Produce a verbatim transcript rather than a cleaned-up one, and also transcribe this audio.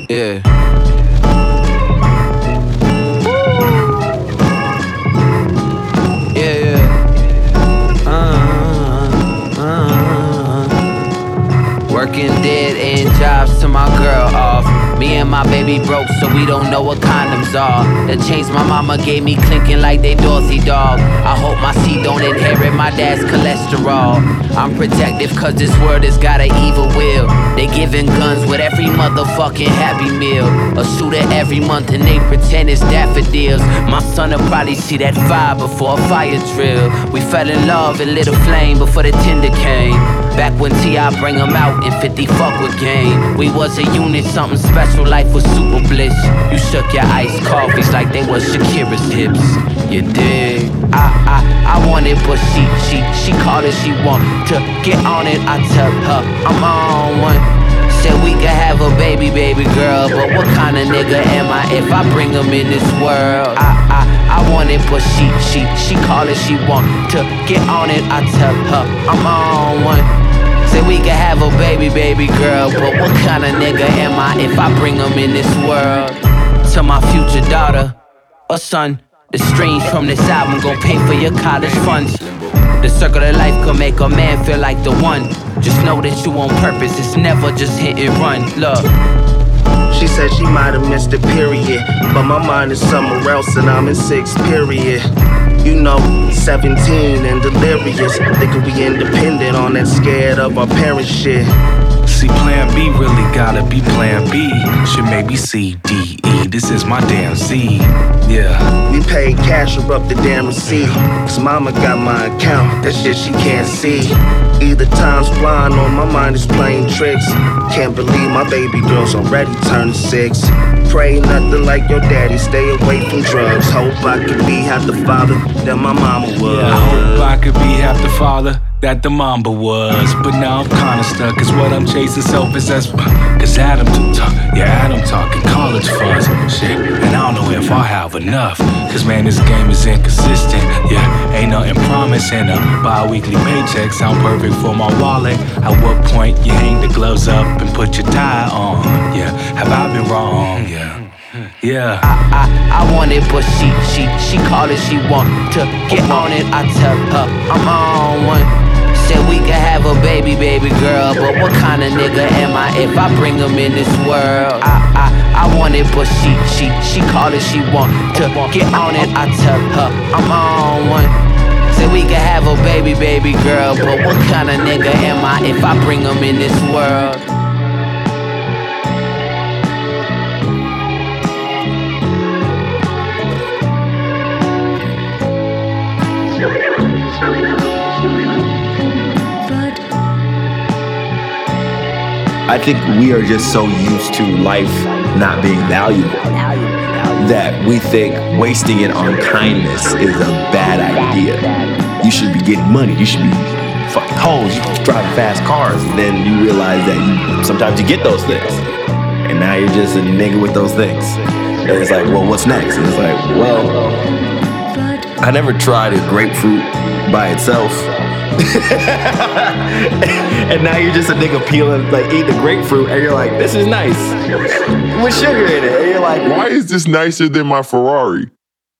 Yeah. Yeah, yeah. Uh, uh, Working dead end jobs to my girl off. Me and my baby broke, so we don't know what condoms are. The chains my mama gave me clinking like they Dorothy dog. I hope my seed don't inherit my dad's cholesterol. I'm protective cause this world has got an evil will. They giving guns with every motherfucking Happy Meal. A shooter every month and they pretend it's daffodils. My son'll probably see that fire before a fire drill. We fell in love and lit a flame before the tinder came. Back when T I bring him out and fifty fuck with game. We was a unit, something special, life was super bliss. You shook your iced coffees like they was Shakira's hips. You dig? I, I, I want it, but she, she, she called it, she want to get on it. I tell her I'm on one. Said we could have a baby, baby girl, but what kind of nigga am I if I bring him in this world? I, I, I want it, but she, she, she call it, she want to get on it. I tell her I'm on one. Say we could have a baby, baby girl, but what kind of nigga am I if I bring him in this world? To my future daughter or son, the streams from this album gon' pay for your college funds. The circle of life could make a man feel like the one. Just know that you on purpose, it's never just hit and run. Look. She said she might have missed a period, but my mind is somewhere else and I'm in sixth period. You know, seventeen and delirious, thinking we independent on that scared of our parents shit. See, plan B really gotta be plan B. Should maybe C, D, E, this is my damn Z. Yeah. We paid cash or up the damn receipt, cause mama got my account, that shit she can't see. Either time's flying or my mind is playing tricks. Can't believe my baby girl's already turning six. Pray nothing like your daddy, stay away from drugs. Hope I could be half the father that my mama was. Yeah, I hope I could be half the father that the mamba was. But now I'm kinda stuck, cause what I'm chasing self-possessed. Cause Adam too talk, yeah, Adam talking college funds. Shit, and I don't know if I'll have enough. Cause man, this game is inconsistent. Yeah, ain't nothing promising. A bi-weekly paycheck sound perfect for my wallet. At what point you hang the gloves up and put your tie on? Yeah, have I been wrong? Yeah. Yeah. I, I, I want it, but she, she, she call it, she want to get on it. I tell her I'm on one. Said we could have a baby, baby girl, but what kind of nigga am I if I bring him in this world? I, I, I want it, but she, she, she call it, she want to get on it. I tell her I'm on one. Said we could have a baby, baby girl, but what kind of nigga am I if I bring him in this world? I think we are just so used to life not being valuable that we think wasting it on kindness is a bad idea. You should be getting money. You should be fucking hoes. You should be driving fast cars. And then you realize that you sometimes you get those things. And now you're just a nigga with those things. And it's like, well, what's next? And it's like, well, I never tried a grapefruit by itself. And now you're just a nigga peeling, like eating a grapefruit, and you're like, this is nice with sugar in it. And you're like, why is this nicer than my Ferrari?